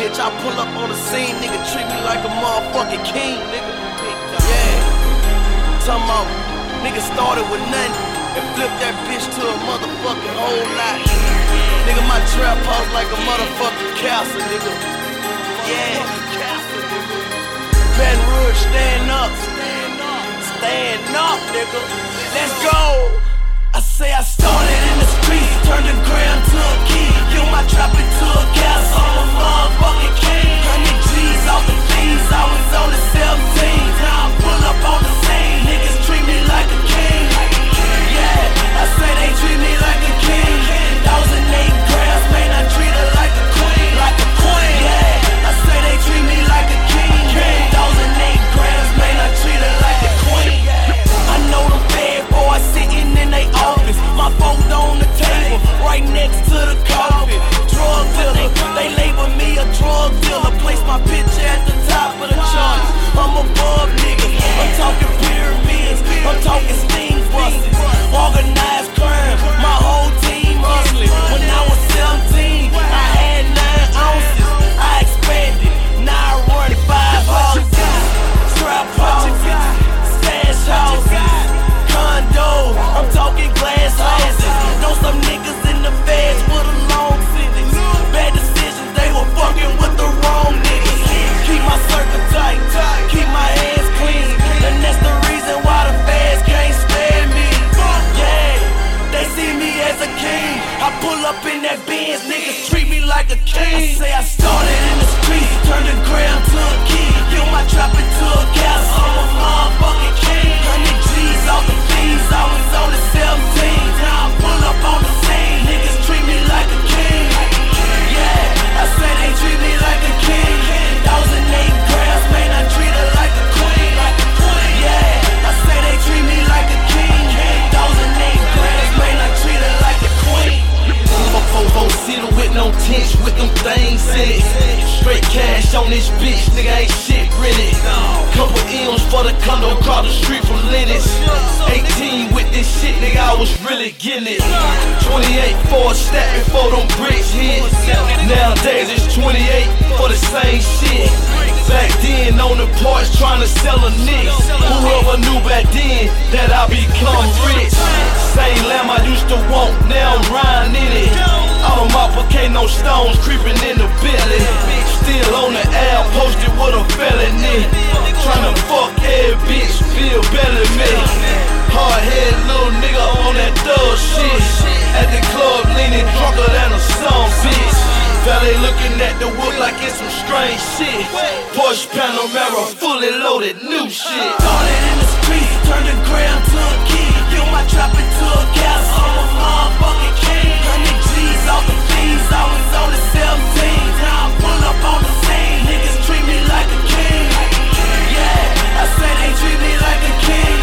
bitch, I pull up on the scene, nigga, treat me like a motherfucking king, nigga. Yeah, talking about nigga started with nothing and flipped that bitch to a motherfucking whole lot. Nigga, my trap house like a motherfucking castle, nigga. Yeah, Baton Rouge, stand up, nigga. Let's go. I say I started in the streets, turned the gram to a key, killed my trap into a castle. I'm a motherfucking king. 100 G's off the fees, I was only 17. Now I pull up on the scene, niggas treat me like a king. Yeah, I say they treat me like a king. 1,008 grams, man, I treat her like a queen. Like a queen. Yeah, I say they treat me like a king. 1,008 grams, man, I treat her like a queen. I know them bad boys sitting in they office. My phone on the table, right next to the coffin. Drug dealer, they label me a drug dealer. Place my picture at the top of the charts. I'm above niggas, I'm talking pyramids, I'm talking steam buses. Organized crime, my whole team hustling. When I was 17, I had 9 ounces. I expanded, now I run 5 houses. Trap houses, stash houses, condo, I'm talking glass houses. Know some niggas in the feds with a long sentence. Bad decisions, they were fucking with the wrong niggas. Keep my circle tight, keep my hands clean. And that's the reason why the feds can't stand me. Yeah, they see me as a king. I pull up in that Benz, niggas treat me like a king. I say I started in the streets, turned the gram to a key, killed my trap into a castle. I'm a motherfucking king. 100 G's off the fees, I was only 17. Now I pull up on the scene, niggas treat me like a king. Yeah, I say they treat me like a king. 1,008 grams, man, I treat her like a queen. Yeah, I say they treat me like a king. 1,008 grams, man, I treat her like a queen. 444 cedar with no tints, with them things in it. Straight cash on this bitch, nigga, ain't shit rented. Couple M's for the condo across the street from Lennox. 18 with this shit, nigga, I was really getting it. 28 for a stack before them bricks hit. Nowadays it's 28 for the same shit. Back then on the parts trying to sell a nick. Whoever knew back then that I become rich. Same lamb I used to want, now I'm riding in it. All my ain't no stones creeping in the belly. Still on the air, posted with a felony. Tryna fuck every bitch, feel better than me. Hard head little nigga on that thug shit. At the club leaning drunker than a some bitch. Valet looking at the wood like it's some strange shit. Porsche Panamera, fully loaded, new shit. Started in the streets, turned the gram to a key, killed my trap into a castle. I'm a motherfucking king. 100 G's off the fees, I was only 17. Now I pull up on the scene, niggas treat me like a king. Yeah, I say they treat me like a king.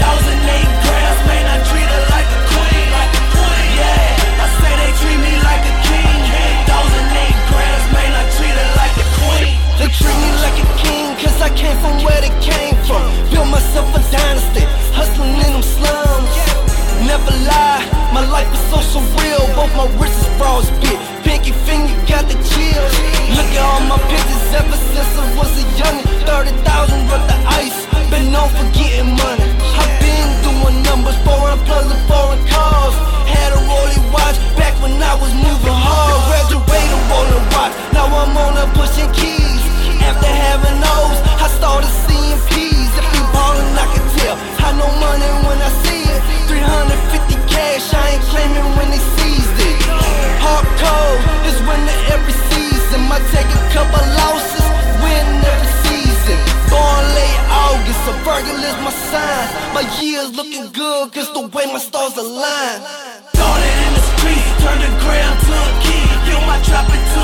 1,008 grams, man, I treat her like a queen. Yeah, I say they treat me like a king. 1,008 grams, man, I treat her like a queen. They treat me like a king, cause I came from where they came from. Built myself a dynasty, hustling in them slums. Never lie, my life is so surreal. Both my wrists is frostbit, pinky finger got the chills. Look at all my pictures ever since I was a youngin'. 30,000 worth of ice, been known for getting money. I been doing numbers, foreign plus and foreign cars. Had a Rollie watch back when I was moving hard. Graduated rolling rock, now I'm on a pushing keys. After having those, I started seeing P's. If you ballin', I can tell. I know money when I see it. 350 cash, I ain't claiming when they seized it. Hardcore is winning every season. Might take a couple losses, win every season. Born late August, so Virgo is my sign. My year's looking good, cause the way my stars align. Started in the streets, turned the gram to a key, killed my trap into